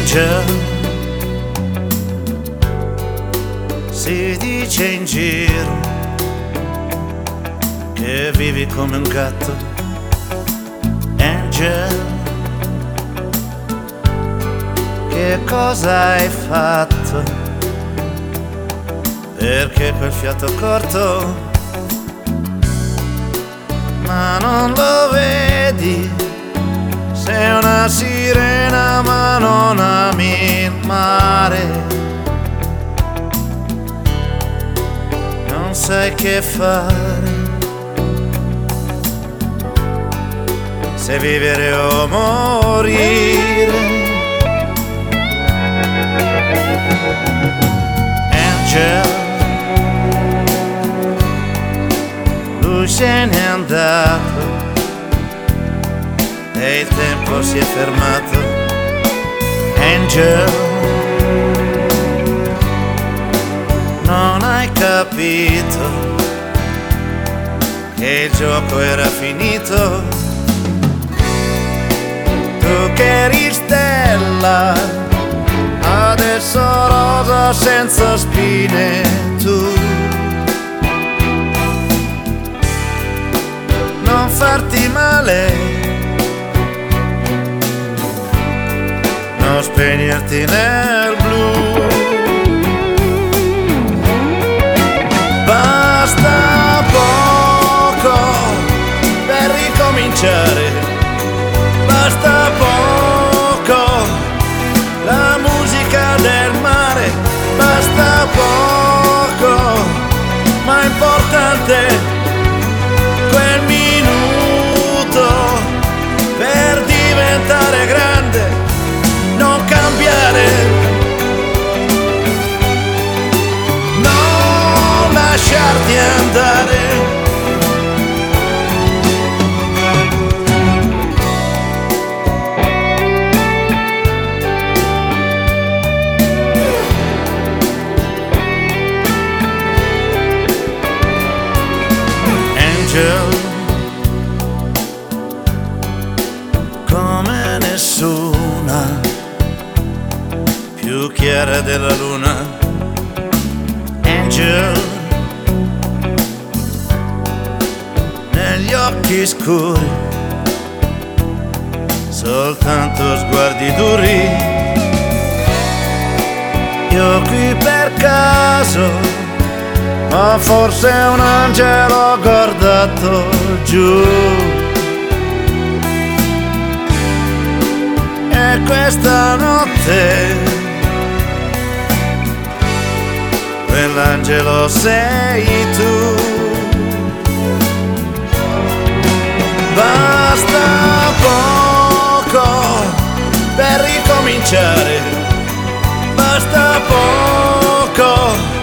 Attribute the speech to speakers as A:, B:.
A: Angel, si dice in giro che vivi come un gatto. Angel, che cosa hai fatto? Perché quel fiato corto? Ma non lo vedi? Sei una sirena ma non ami il mare. Non sai che fare, se vivere o morire. Angel, lui se n'è andato e il tempo si è fermato. Angel, non hai capito che il gioco era finito. Tu che eri stella, adesso rosa senza spine. Tu non farti male, non spegnerti nel blu. Basta poco per ricominciare, basta poco la musica del mare, basta poco, ma è importante quel minuto per diventare grande. Non cambiare, non lasciarti andare. Angel, come nessuna, più chiara della luna. Angel, negli occhi scuri soltanto sguardi duri. Io qui per caso, ma forse un angelo ho guardato giù. E questa notte quell'angelo sei tu. Basta poco per ricominciare, basta poco